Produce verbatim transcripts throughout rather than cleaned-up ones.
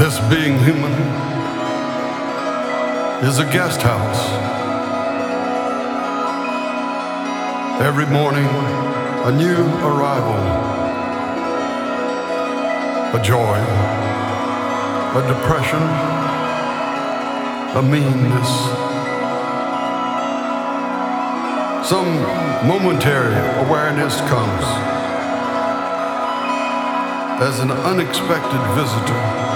This being human is a guest house. Every morning, a new arrival, a joy, a depression, a meanness, some momentary awareness comes as an unexpected visitor.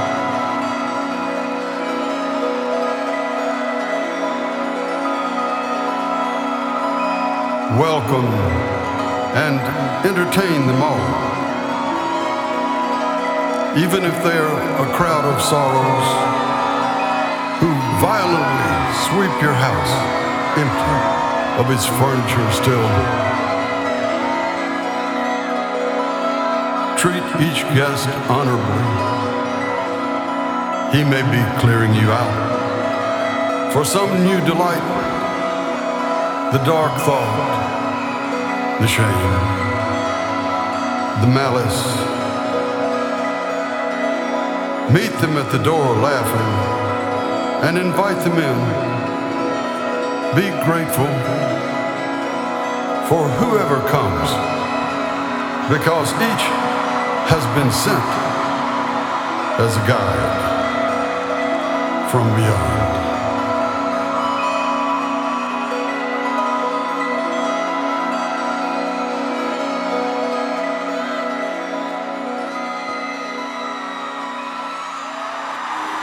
Welcome and entertain them all, even if they're a crowd of sorrows who violently sweep your house empty of its furniture still. Treat each guest honorably. He may be clearing you out for some new delight. The dark thought, the shame, the malice. Meet them at the door laughing and invite them in. Be grateful for whoever comes, because each has been sent as a guide from beyond.